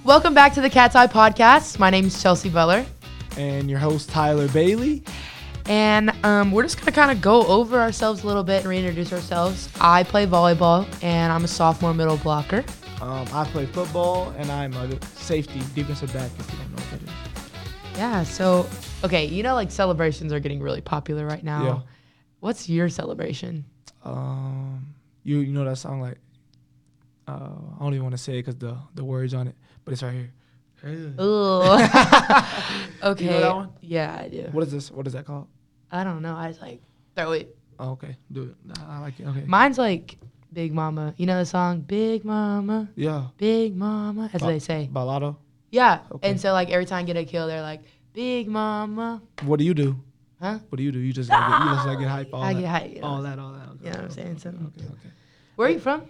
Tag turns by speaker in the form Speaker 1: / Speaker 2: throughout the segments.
Speaker 1: Welcome back to the Cat's Eye Podcast. My name is Chelsea Beller.
Speaker 2: And your host, Tyler Bailey.
Speaker 1: And we're just going to kind of go over ourselves a little bit and reintroduce ourselves. I play volleyball, and I'm a sophomore middle blocker.
Speaker 2: I play football, and I'm a safety, defensive back, if you don't know what that is.
Speaker 1: Yeah, so, okay, you know, like, celebrations are getting really popular right now.
Speaker 2: Yeah.
Speaker 1: What's your celebration?
Speaker 2: You know that song, like, I don't even want to say it because the words on it, but it's right here.
Speaker 1: Ooh. Okay.
Speaker 2: You know that one?
Speaker 1: Yeah, I do.
Speaker 2: What is this? What is that called?
Speaker 1: I don't know. I just, like, throw it.
Speaker 2: Oh, okay. Do it. I like it. Okay.
Speaker 1: Mine's, like, Big Mama. You know the song? Big Mama,
Speaker 2: Yeah.
Speaker 1: Big Mama. That's what they say.
Speaker 2: Ballado.
Speaker 1: Yeah.
Speaker 2: Okay.
Speaker 1: And so, like, every time I get a kill, they're like, Big Mama.
Speaker 2: What do you do?
Speaker 1: Huh?
Speaker 2: What do? You just like get hype.
Speaker 1: I get hype. You know?
Speaker 2: All that. Okay,
Speaker 1: You know what I'm saying? So,
Speaker 2: Okay.
Speaker 1: where are you from?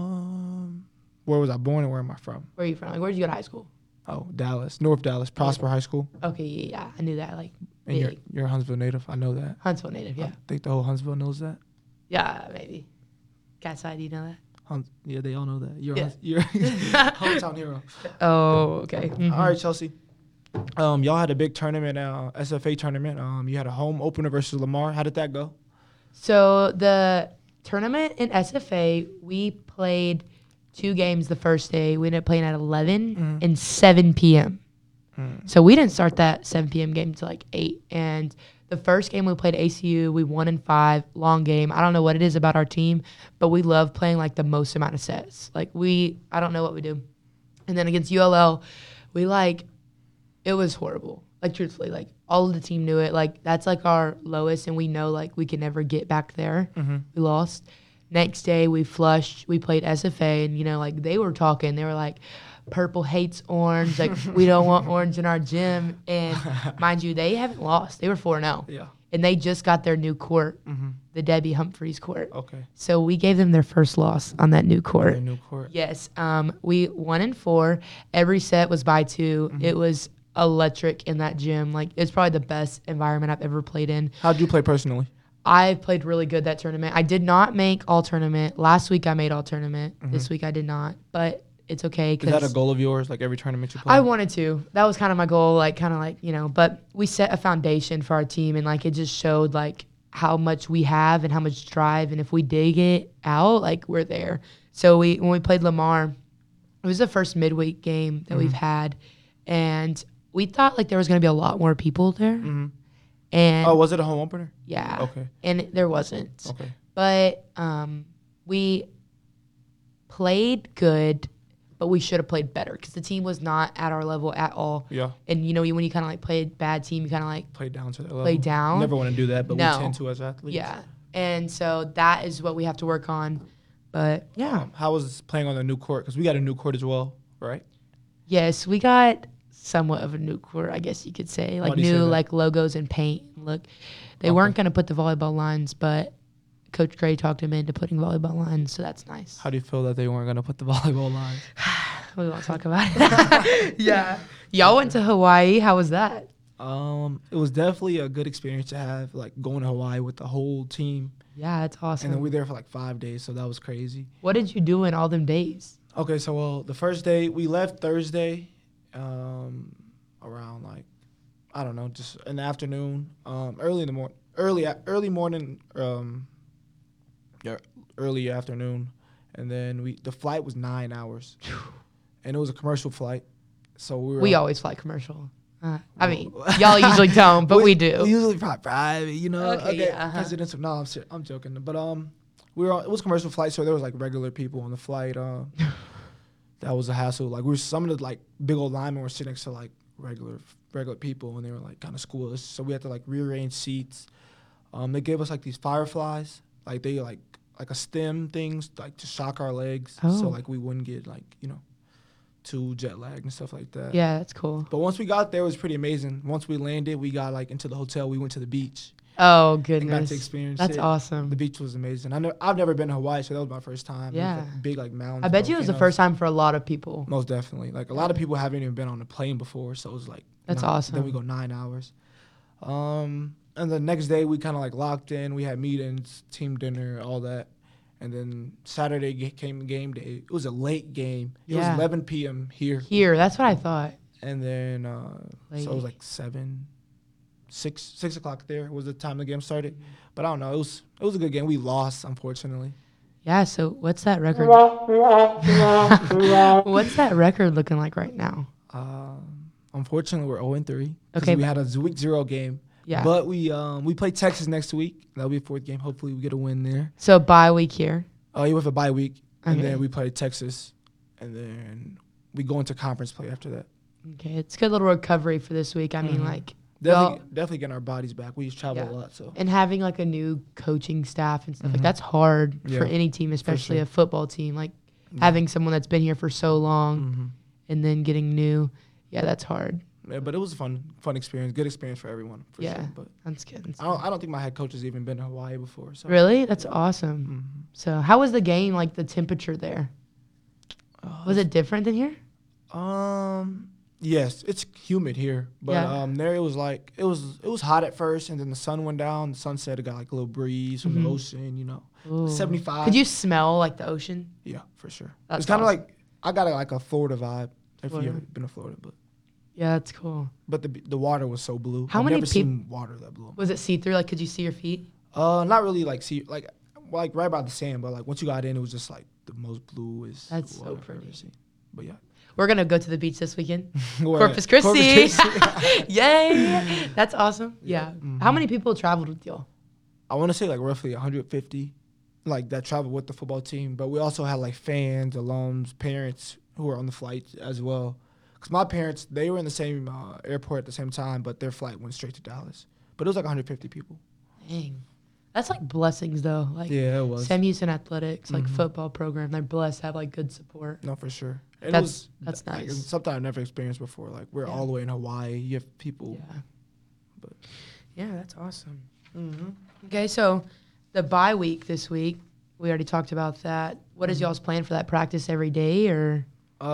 Speaker 2: Where was I born and where am I from?
Speaker 1: Where are you from? Like, where did you go to high school?
Speaker 2: Oh, Dallas, North Dallas, Prosper High School.
Speaker 1: Okay, yeah, I knew that. Like,
Speaker 2: And you're a Huntsville native. I know that.
Speaker 1: Huntsville native, yeah.
Speaker 2: I think the whole Huntsville knows that.
Speaker 1: Yeah, maybe. Cat's Eye, do you know that?
Speaker 2: Yeah, they all know that. You're
Speaker 1: Yeah.
Speaker 2: you're hometown hero.
Speaker 1: Oh, okay. Mm-hmm.
Speaker 2: All right, Chelsea. Y'all had a big tournament, SFA tournament. You had a home opener versus Lamar. How did that go?
Speaker 1: So the tournament in SFA, we played 2 games the first day. We ended up playing at 11 and 7 p.m. So we didn't start that 7 p.m. game until like 8. And the first game we played ACU, we won in 5, long game. I don't know what it is about our team, but we love playing like the most amount of sets. Like I don't know what we do. And then against ULL, it was horrible. Like, truthfully, like, all of the team knew it. Like, that's, like, our lowest, and we know, like, we can never get back there. We lost. Next day, we flushed. We played SFA, and, you know, like, they were talking. They were like, purple hates orange. Like, we don't want orange in our gym. And, mind you, they haven't lost. They were 4-0.
Speaker 2: Yeah.
Speaker 1: And they just got their new court, the Debbie Humphreys court.
Speaker 2: Okay.
Speaker 1: So we gave them their first loss on that new court.
Speaker 2: Their new court.
Speaker 1: Yes. We won in 4. Every set was by 2. It was electric in that gym. Like, it's probably the best environment I've ever played in.
Speaker 2: How'd you play personally?
Speaker 1: I played really good that tournament. I did not make all tournament. Last week I made all tournament. This week I did not, but it's okay.
Speaker 2: Is that a goal of yours, like every tournament you play?
Speaker 1: I wanted to. That was kind of my goal, like, kind of like, you know, but we set a foundation for our team, and like, it just showed like how much we have and how much drive, and if we dig it out, like, we're there. So when we played Lamar, it was the first midweek game that we've had, and we thought like there was going to be a lot more people there. And
Speaker 2: was it a home opener?
Speaker 1: yeah.
Speaker 2: Okay.
Speaker 1: And there wasn't.
Speaker 2: Okay.
Speaker 1: But we played good, but we should have played better because the team was not at our level at all.
Speaker 2: Yeah.
Speaker 1: And, you know, when you kind of like play a bad team, you kind of like
Speaker 2: Play down to their level.
Speaker 1: play down.
Speaker 2: Never want to do that, but
Speaker 1: No.
Speaker 2: we tend to as athletes.
Speaker 1: Yeah. And so that is what we have to work on. But, yeah.
Speaker 2: How was playing on the new court? Because we got a new court as well, right?
Speaker 1: Yes, we got somewhat of a new court, I guess you could say. Like,
Speaker 2: do you say
Speaker 1: new,
Speaker 2: that?
Speaker 1: like, logos and paint. Look, they weren't going to put the volleyball lines, but Coach Gray talked him into putting volleyball lines, so that's nice.
Speaker 2: How do you feel that they weren't going to put the volleyball lines?
Speaker 1: We won't talk about it. Yeah. Y'all went to Hawaii. How was that?
Speaker 2: It was definitely a good experience to have, like, going to Hawaii with the whole team.
Speaker 1: Yeah, that's awesome.
Speaker 2: And then we were there for like 5 days, so that was crazy.
Speaker 1: What did you do in all them days?
Speaker 2: Okay, so the first day, we left Thursday around, like, I don't know, just in the afternoon, early morning, early afternoon. And then the flight was 9 hours. And it was a commercial flight. So
Speaker 1: we always fly commercial. I mean, y'all usually don't, but we do.
Speaker 2: We usually fly private, you know.
Speaker 1: Okay, yeah,
Speaker 2: Presidential. No, I'm joking. But it was a commercial flight, so there was like regular people on the flight. That was a hassle. Like, some of the like big old linemen were sitting next to like regular people, and they were like kind of schoolish. So we had to like rearrange seats. They gave us like these fireflies, like they like a stem things like to shock our legs, so like we wouldn't get like, you know, too jet lagged and stuff like that.
Speaker 1: Yeah, that's cool.
Speaker 2: But once we got there, it was pretty amazing. Once we landed, we got like into the hotel. We went to the beach.
Speaker 1: Oh,
Speaker 2: And got
Speaker 1: goodness.
Speaker 2: to experience
Speaker 1: That's
Speaker 2: it.
Speaker 1: awesome.
Speaker 2: The beach was amazing. I've never been to Hawaii, so that was my first time.
Speaker 1: Yeah.
Speaker 2: It was, like, big like mountains.
Speaker 1: I bet you it was the
Speaker 2: volcanoes.
Speaker 1: first time for a lot of people.
Speaker 2: Most definitely. Like, a lot of people haven't even been on a plane before, so it was like
Speaker 1: That's awesome.
Speaker 2: Then we go 9 hours. And the next day we kind of like locked in. We had meetings, team dinner, all that. And then Saturday came game day. It was a late game. It was
Speaker 1: Yeah.
Speaker 2: 11 p.m. here.
Speaker 1: Here, that's what I thought.
Speaker 2: And then, so it was
Speaker 1: Late.
Speaker 2: like 6 o'clock there was the time the game started. But I don't know. It was a good game. We lost, unfortunately.
Speaker 1: Yeah, so what's that record? What's that record looking like right now?
Speaker 2: Unfortunately, we're 0-3.
Speaker 1: Okay,
Speaker 2: We had a week 0 game.
Speaker 1: Yeah.
Speaker 2: But we play Texas next week. That'll be a 4th game. Hopefully, we get a win there.
Speaker 1: So bye week here.
Speaker 2: Oh, you have a bye week. And
Speaker 1: Okay.
Speaker 2: then we play Texas. And then we go into conference play after that.
Speaker 1: Okay, it's a good little recovery for this week. I mean,
Speaker 2: Mhm.
Speaker 1: like,
Speaker 2: Definitely getting our bodies back. We travel
Speaker 1: Yeah.
Speaker 2: a lot, so.
Speaker 1: and having like a new coaching staff and stuff like
Speaker 2: Mhm.
Speaker 1: that's hard for
Speaker 2: Yeah,
Speaker 1: any team, especially
Speaker 2: sure.
Speaker 1: a football team. Like having someone that's been here for so long
Speaker 2: Mm-hmm.
Speaker 1: and then getting new. Yeah, that's hard.
Speaker 2: Yeah, but it was a fun experience. Good experience for everyone, for
Speaker 1: Yeah.
Speaker 2: sure. But
Speaker 1: That's good.
Speaker 2: I don't think my head coach has even been to Hawaii before. So.
Speaker 1: Really? That's awesome.
Speaker 2: Mhm.
Speaker 1: So, how was the game? Like the temperature there? Was it different than here?
Speaker 2: Yes, it's humid here, but
Speaker 1: Yeah.
Speaker 2: there it was like it was hot at first, and then the sun went down. The sunset, it got like a little breeze from
Speaker 1: Mhm.
Speaker 2: the ocean.
Speaker 1: Ooh.
Speaker 2: 75.
Speaker 1: Could you smell like the ocean?
Speaker 2: Yeah, for sure.
Speaker 1: That's
Speaker 2: it's kind of
Speaker 1: awesome.
Speaker 2: like I got like a Florida vibe. If
Speaker 1: Florida.
Speaker 2: you ever been to Florida,
Speaker 1: Yeah, that's cool.
Speaker 2: but the water was so blue.
Speaker 1: How
Speaker 2: I've
Speaker 1: many
Speaker 2: never
Speaker 1: peop-
Speaker 2: seen water that blue.
Speaker 1: Was it see through? Like, could you see your feet?
Speaker 2: Not really like right by the sand, but like once you got in, it was just like the most bluest.
Speaker 1: That's so
Speaker 2: water I've ever
Speaker 1: pretty.
Speaker 2: seen. But yeah,
Speaker 1: We're gonna go to the beach this weekend.
Speaker 2: Where
Speaker 1: Corpus
Speaker 2: at?
Speaker 1: Christi.
Speaker 2: Christi.
Speaker 1: Yay! That's awesome. Yeah.
Speaker 2: Mhm.
Speaker 1: How many people traveled with y'all?
Speaker 2: I want to say like roughly 150, like that traveled with the football team. But we also had like fans, alums, parents who were on the flight as well. Because my parents, they were in the same airport at the same time, but their flight went straight to Dallas. But it was like 150 people.
Speaker 1: Dang. That's like blessings though. Like
Speaker 2: Yeah, it was.
Speaker 1: Sam Houston Athletics, like
Speaker 2: Mhm.
Speaker 1: football program, they're blessed to have like good support.
Speaker 2: No, for sure. And
Speaker 1: That's-
Speaker 2: it was,
Speaker 1: that's
Speaker 2: like,
Speaker 1: nice.
Speaker 2: something I've never experienced before. Like we're
Speaker 1: Yeah.
Speaker 2: all the way in Hawaii. You have people.
Speaker 1: Yeah.
Speaker 2: But
Speaker 1: Yeah, that's awesome.
Speaker 2: mm-hmm.
Speaker 1: Okay, so the bye week this week, we already talked about that. What is
Speaker 2: Mhm.
Speaker 1: y'all's plan for that? Practice every day or?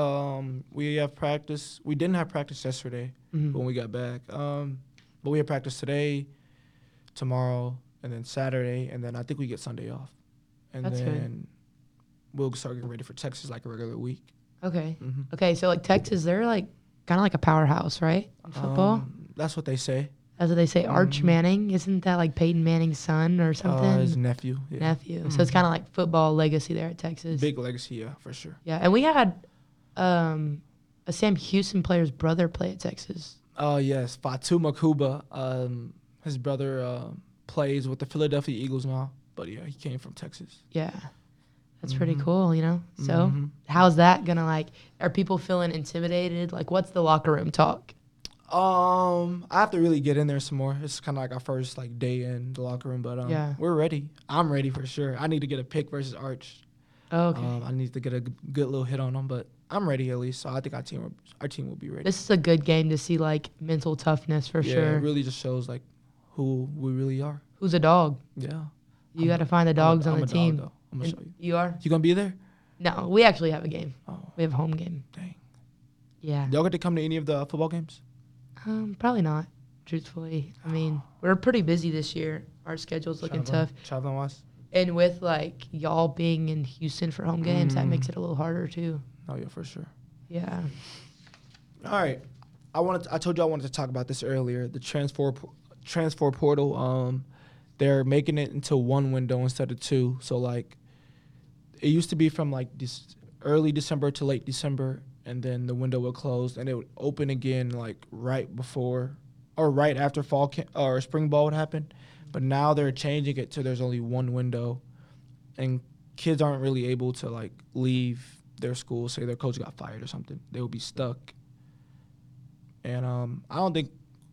Speaker 2: We have practice. We didn't have practice yesterday
Speaker 1: Mhm.
Speaker 2: when we got back. But we have practice today, tomorrow, and then Saturday, and then I think we get Sunday off. And
Speaker 1: That's good.
Speaker 2: then we'll start getting ready for Texas like a regular week.
Speaker 1: Okay.
Speaker 2: Mm-hmm.
Speaker 1: Okay, so like Texas, they're like kind of like a powerhouse, right? In football.
Speaker 2: That's what they say.
Speaker 1: That's what they say. Arch
Speaker 2: Mhm.
Speaker 1: Manning, isn't that like Peyton Manning's son or something?
Speaker 2: His nephew. Yeah.
Speaker 1: Nephew. So it's
Speaker 2: Mhm.
Speaker 1: kind of like football legacy there at Texas.
Speaker 2: Big legacy, yeah, for sure.
Speaker 1: Yeah, and we had a Sam Houston player's brother play at Texas.
Speaker 2: Oh, yes. Fatu Makuba. His brother plays with the Philadelphia Eagles now. But, yeah, he came from Texas.
Speaker 1: Yeah. That's pretty
Speaker 2: Mhm.
Speaker 1: cool, you know? So
Speaker 2: Mhm.
Speaker 1: how's that gonna like, are people feeling intimidated? Like what's the locker room talk?
Speaker 2: I have to really get in there some more. It's kind of like our first like day in the locker room, but
Speaker 1: Yeah.
Speaker 2: we're ready. I'm ready for sure. I need to get a pick versus Arch.
Speaker 1: Oh, okay.
Speaker 2: I need to get a good little hit on them, but I'm ready at least. So I think our team will be ready.
Speaker 1: This is a good game to see like mental toughness for
Speaker 2: yeah,
Speaker 1: sure.
Speaker 2: it really just shows like who we really are.
Speaker 1: Who's a dog?
Speaker 2: Yeah.
Speaker 1: You got to find the dogs
Speaker 2: I'm
Speaker 1: on
Speaker 2: a
Speaker 1: the
Speaker 2: dog,
Speaker 1: team.
Speaker 2: though. I'm gonna
Speaker 1: And
Speaker 2: show you.
Speaker 1: you are?
Speaker 2: You gonna be there?
Speaker 1: No, we actually have a game.
Speaker 2: Oh,
Speaker 1: We have a home game.
Speaker 2: dang.
Speaker 1: Yeah.
Speaker 2: Y'all get to come to any of the football games?
Speaker 1: Probably not. Truthfully, I mean, we're pretty busy this year. Our schedule's looking tough,
Speaker 2: Traveling wise?
Speaker 1: and with like y'all being in Houston for home games, that
Speaker 2: Mm.
Speaker 1: makes it a little harder too.
Speaker 2: Oh yeah, for sure.
Speaker 1: Yeah.
Speaker 2: All right. I told you I wanted to talk about this earlier. The transfer portal. They're making it into one window instead of two. So like, it used to be from like this early December to late December, and then the window would close, and it would open again like right before or right after fall or spring ball would happen. But now they're changing it to there's only one window, and kids aren't really able to like leave their school. Say their coach got fired or something, they will be stuck. And I don't think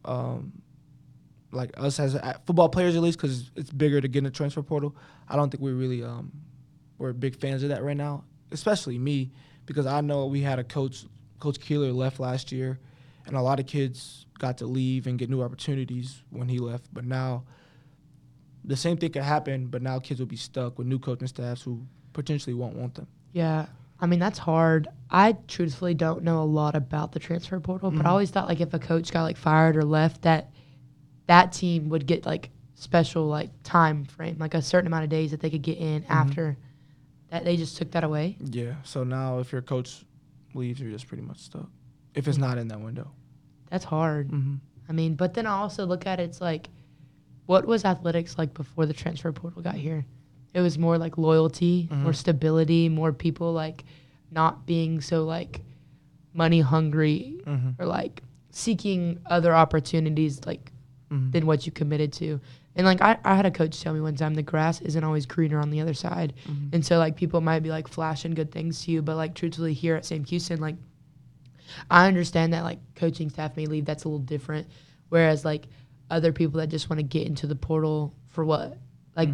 Speaker 2: like us as football players at least, because it's bigger to get in the transfer portal. I don't think we really we're big fans of that right now, especially me, because I know we had a Coach Keeler left last year, and a lot of kids got to leave and get new opportunities when he left. But now the same thing could happen, but now kids will be stuck with new coaching staffs who potentially won't want them.
Speaker 1: Yeah. I mean, that's hard. I truthfully don't know a lot about the transfer portal, but I always thought like if a coach got like fired or left, that team would get like special like time frame, like a certain amount of days that they could get in after That they just took that away?
Speaker 2: Yeah. So now if your coach leaves, you're just pretty much stuck. If it's not in that window.
Speaker 1: That's hard.
Speaker 2: Mm-hmm.
Speaker 1: I mean, but then I also look at it, it's like, what was athletics like before the transfer portal got here? It was more like loyalty, more stability, more people like not being so like money hungry or like seeking other opportunities like than what you committed to. And like I had a coach tell me one time the grass isn't always greener on the other side. And so like people might be like flashing good things to you, but like truthfully here at Sam Houston, like I understand that like coaching staff may leave, that's a little different. Whereas like other people that just want to get into the portal for what? Like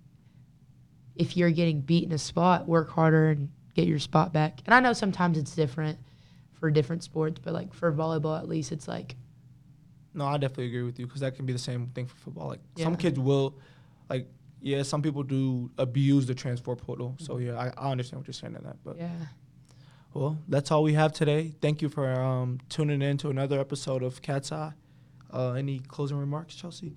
Speaker 1: if you're getting beat in a spot, work harder and get your spot back. And I know sometimes it's different for different sports, but like for volleyball at least it's like.
Speaker 2: No, I definitely agree with you because that can be the same thing for football. Like some
Speaker 1: Yeah.
Speaker 2: kids will, like, yeah, some people do abuse the transfer portal. So yeah, I understand what you're saying in that. But
Speaker 1: Yeah.
Speaker 2: well, that's all we have today. Thank you for tuning in to another episode of Cat's Eye. Any closing remarks, Chelsea?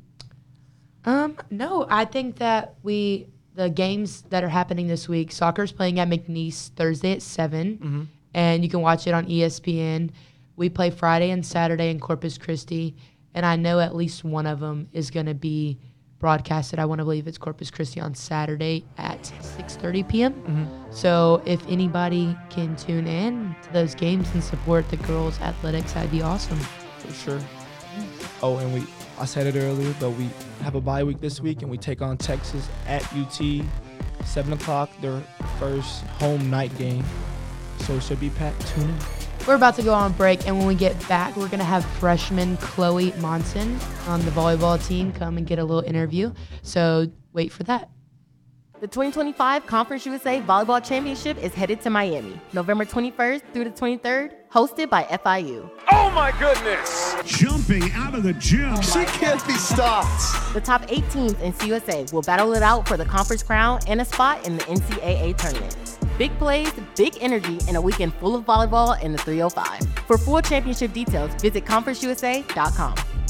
Speaker 1: No, I think that the games that are happening this week, soccer's playing at McNeese Thursday at 7, and you can watch it on ESPN. We play Friday and Saturday in Corpus Christi, and I know at least one of them is going to be broadcasted. I want to believe it's Corpus Christi on Saturday at 6:30 p.m. So if anybody can tune in to those games and support the girls' athletics, that'd be awesome.
Speaker 2: For sure. Oh, and I said it earlier, but we have a bye week this week, and we take on Texas at UT, 7 o'clock, their first home night game. So it should be packed. Tune in.
Speaker 1: We're about to go on break, and when we get back, we're going to have freshman Chloe Monson on the volleyball team come and get a little interview. So wait for that.
Speaker 3: The 2025 Conference USA Volleyball Championship is headed to Miami, November 21st through the 23rd, hosted by FIU.
Speaker 4: Oh my goodness!
Speaker 5: Jumping out of the gym.
Speaker 4: She can't be stopped.
Speaker 3: The top 8 teams in CUSA will battle it out for the conference crown and a spot in the NCAA tournament. Big plays, big energy, and a weekend full of volleyball in the 305. For full championship details, visit conferenceusa.com.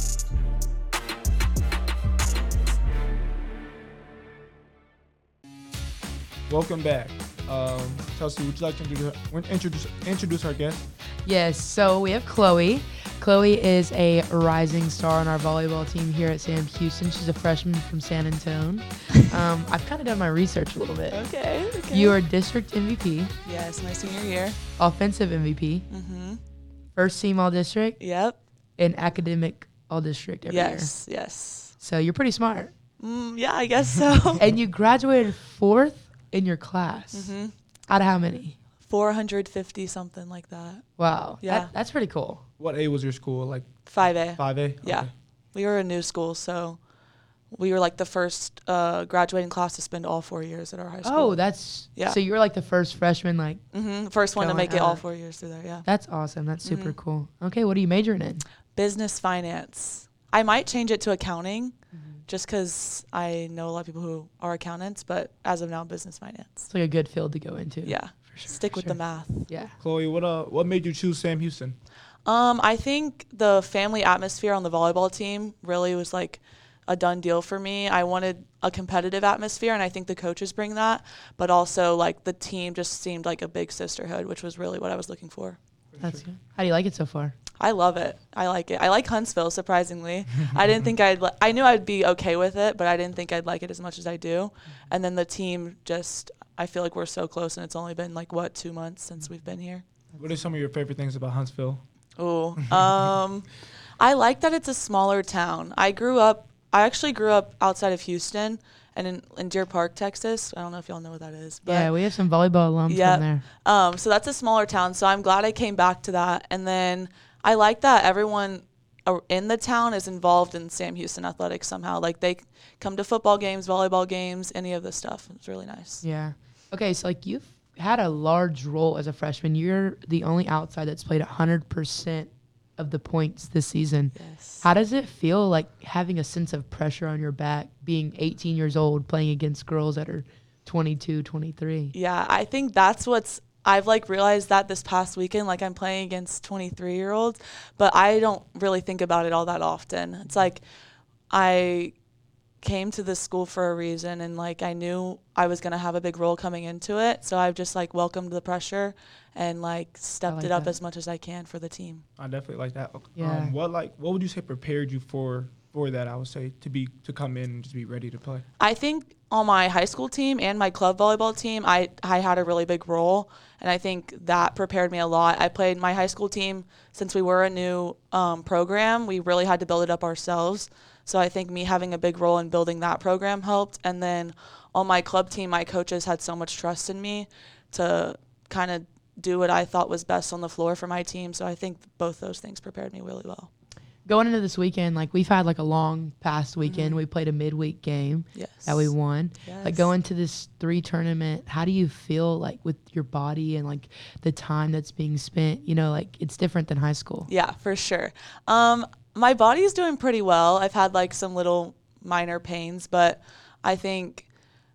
Speaker 2: Welcome back. Chelsea, would you like to introduce our guest?
Speaker 1: Yes, so we have Chloe. Chloe is a rising star on our volleyball team here at Sam Houston. She's a freshman from San Antonio. I've kind of done my research a little bit.
Speaker 6: Okay.
Speaker 1: You are district MVP,
Speaker 6: Yes, my senior year.
Speaker 1: offensive MVP, first team all district,
Speaker 6: Yep.
Speaker 1: and academic all district every year.
Speaker 6: Yes.
Speaker 1: So you're pretty smart.
Speaker 6: Yeah, I guess so.
Speaker 1: And you graduated 4th in your class. Out of how many?
Speaker 6: 450, something like that.
Speaker 1: Wow.
Speaker 6: Yeah.
Speaker 1: That's pretty cool.
Speaker 2: What A was your school? Like
Speaker 6: 5A.
Speaker 2: 5A?
Speaker 6: Yeah.
Speaker 2: Okay.
Speaker 6: We were a new school, so we were like the first graduating class to spend all 4 years at our high school.
Speaker 1: Oh, that's
Speaker 6: Yeah.
Speaker 1: So you're like the first freshman. Like
Speaker 6: First one to
Speaker 1: going
Speaker 6: make it all
Speaker 1: out.
Speaker 6: 4 years through there, yeah.
Speaker 1: that's awesome. That's super cool. Okay, what are you majoring in?
Speaker 6: Business finance. I might change it to accounting just because I know a lot of people who are accountants, but as of now, business finance.
Speaker 1: It's like a good field to go into.
Speaker 6: Yeah. Stick with the math.
Speaker 1: Yeah.
Speaker 2: Chloe, what made you choose Sam Houston?
Speaker 6: I think the family atmosphere on the volleyball team really was like a done deal for me. I wanted a competitive atmosphere, and I think the coaches bring that, but also like the team just seemed like a big sisterhood, which was really what I was looking for.
Speaker 1: That's good. How do you like it so far?
Speaker 6: I love it. I like it. I like Huntsville, surprisingly. I didn't think I knew I'd be okay with it, but I didn't think I'd like it as much as I do. And then the team just, I feel like we're so close, and it's only been like, 2 months since we've been here.
Speaker 2: What are some of your favorite things about Huntsville?
Speaker 6: Oh, I like that it's a smaller town. I actually grew up outside of Houston and in Deer Park, Texas. I don't know if y'all know what that is. But
Speaker 1: Yeah, we have some volleyball alums from there.
Speaker 6: so that's a smaller town. So I'm glad I came back to that. And then I like that everyone in the town is involved in Sam Houston athletics somehow. Like they come to football games, volleyball games, any of this stuff. It's really nice.
Speaker 1: Yeah. Okay, so like you've had a large role as a freshman. You're the only outside that's played 100% of the points this season.
Speaker 6: Yes.
Speaker 1: How does it feel like having a sense of pressure on your back, being 18 years old, playing against girls that are 22, 23?
Speaker 6: Yeah, I think that's I've like realized that this past weekend, like I'm playing against 23-year-olds, but I don't really think about it all that often. It's like I came to this school for a reason, and like I knew I was gonna have a big role coming into it. So I've just like welcomed the pressure and like stepped it up
Speaker 1: that.
Speaker 6: as much as I can for the team.
Speaker 2: I definitely like that.
Speaker 1: Yeah.
Speaker 2: What would you say prepared you for that? I would say to come in and just be ready to play.
Speaker 6: I think on my high school team and my club volleyball team, I had a really big role, and I think that prepared me a lot. I played my high school team since we were a new program. We really had to build it up ourselves. So I think me having a big role in building that program helped. And then on my club team, my coaches had so much trust in me to kind of do what I thought was best on the floor for my team. So I think both those things prepared me really well.
Speaker 1: Going into this weekend, like we've had like a long past weekend. We played a midweek game that we won. Like going to this 3 tournament, how do you feel like with your body and like the time that's being spent? You know, like it's different than high school.
Speaker 6: Yeah, for sure. My body is doing pretty well. I've had like some little minor pains, but I think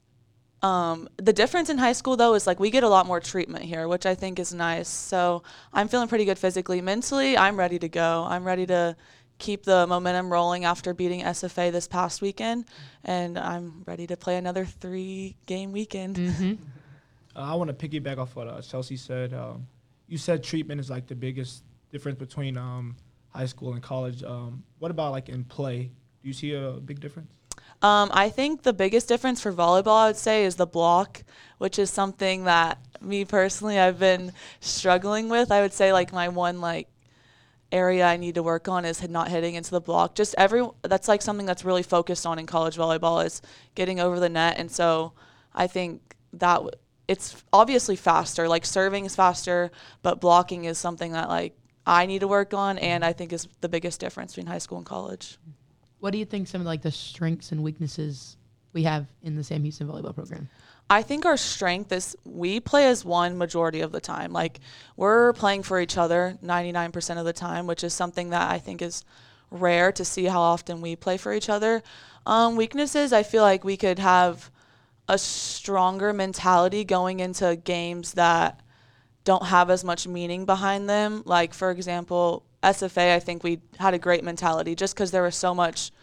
Speaker 6: the difference in high school though is like we get a lot more treatment here, which I think is nice. So I'm feeling pretty good physically. Mentally, I'm ready to go. I'm ready to keep the momentum rolling after beating SFA this past weekend, and I'm ready to play another 3-game weekend.
Speaker 2: I want to piggyback off what Chelsea said. You said treatment is like the biggest difference between high school and college. What about like in play? Do you see a big difference?
Speaker 6: I think the biggest difference for volleyball, I would say, is the block, which is something that me personally I've been struggling with. I would say like my one like area I need to work on is not hitting into the block. That's like something that's really focused on in college volleyball is getting over the net. And so I think that it's obviously faster, like serving is faster, but blocking is something that like I need to work on, and I think is the biggest difference between high school and college.
Speaker 1: What do you think some of like the strengths and weaknesses we have in the Sam Houston volleyball program?
Speaker 6: I think our strength is we play as one majority of the time. Like we're playing for each other 99% of the time, which is something that I think is rare to see how often we play for each other. Weaknesses, I feel like we could have a stronger mentality going into games that don't have as much meaning behind them. Like, for example, SFA, I think we had a great mentality just because there was so much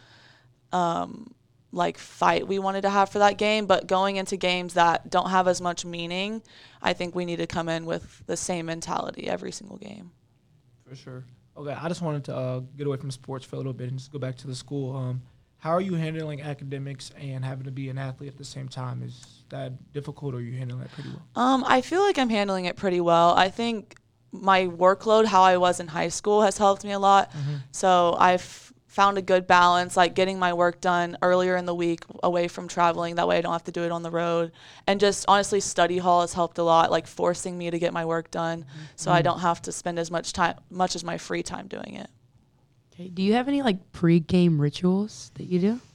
Speaker 6: like fight we wanted to have for that game. But going into games that don't have as much meaning, I think we need to come in with the same mentality every single game.
Speaker 2: For sure. Okay, I just wanted to get away from sports for a little bit and just go back to the school. How are you handling academics and having to be an athlete at the same time? Is that difficult, or are you handling it pretty well?
Speaker 6: I feel like I'm handling it pretty well. I think my workload, how I was in high school, has helped me a lot. So I've found a good balance, like getting my work done earlier in the week away from traveling. That way I don't have to do it on the road. And just honestly, study hall has helped a lot, like forcing me to get my work done so I don't have to spend as much as my free time doing it.
Speaker 1: Okay. Do you have any like pre-game rituals that you do?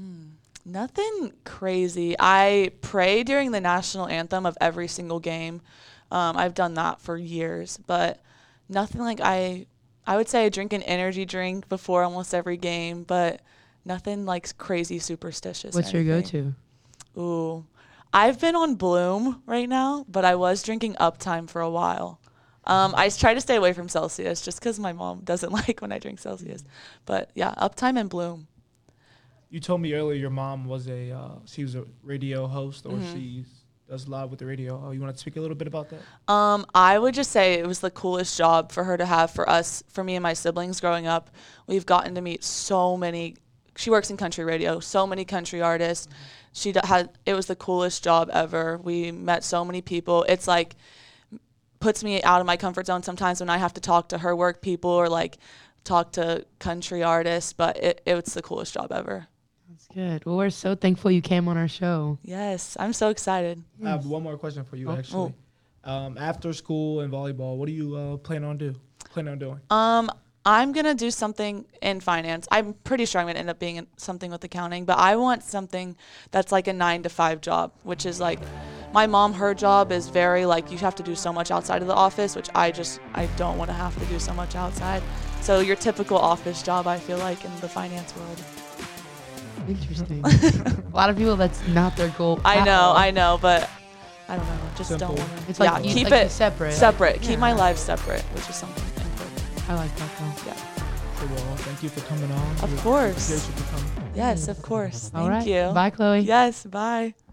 Speaker 6: Nothing crazy. I pray during the national anthem of every single game. I've done that for years, but nothing like I would say I drink an energy drink before almost every game, but nothing like crazy superstitious.
Speaker 1: What's your go-to?
Speaker 6: Ooh, I've been on Bloom right now, but I was drinking Uptime for a while. I try to stay away from Celsius just because my mom doesn't like when I drink Celsius. But yeah, Uptime and Bloom.
Speaker 2: You told me earlier your mom was she was a radio host, or she does a lot with the radio. You want to speak a little bit about that?
Speaker 6: I would just say it was the coolest job for her to have for me and my siblings growing up. We've gotten to meet so many. She works in country radio, so many country artists. It was the coolest job ever. We met so many people. It's like puts me out of my comfort zone sometimes when I have to talk to her work people or like talk to country artists, but it's the coolest job ever.
Speaker 1: That's good. Well, we're so thankful you came on our show.
Speaker 6: Yes, I'm so excited.
Speaker 2: I have one more question for you, actually. After school and volleyball, what do you plan on doing?
Speaker 6: I'm going to do something in finance. I'm pretty sure I'm going to end up being something with accounting, but I want something that's like a 9-to-5 job, which is like my mom, her job is very like you have to do so much outside of the office, which I don't want to have to do so much outside. So your typical office job, I feel like, in the finance world.
Speaker 1: Interesting. A lot of people, that's not their goal.
Speaker 6: I know, but I don't know. Just
Speaker 2: Simple.
Speaker 6: don't want to.
Speaker 1: It's like
Speaker 6: keep
Speaker 1: like
Speaker 6: it
Speaker 1: separate.
Speaker 6: Separate. Keep my life separate, which is something important.
Speaker 1: I like that though.
Speaker 6: Yeah.
Speaker 2: Well, thank you for coming on.
Speaker 6: Of course.
Speaker 2: Appreciate you for coming.
Speaker 6: Yes, of course.
Speaker 1: All
Speaker 6: Thank
Speaker 1: right.
Speaker 6: you.
Speaker 1: Bye, Chloe.
Speaker 6: Yes, bye.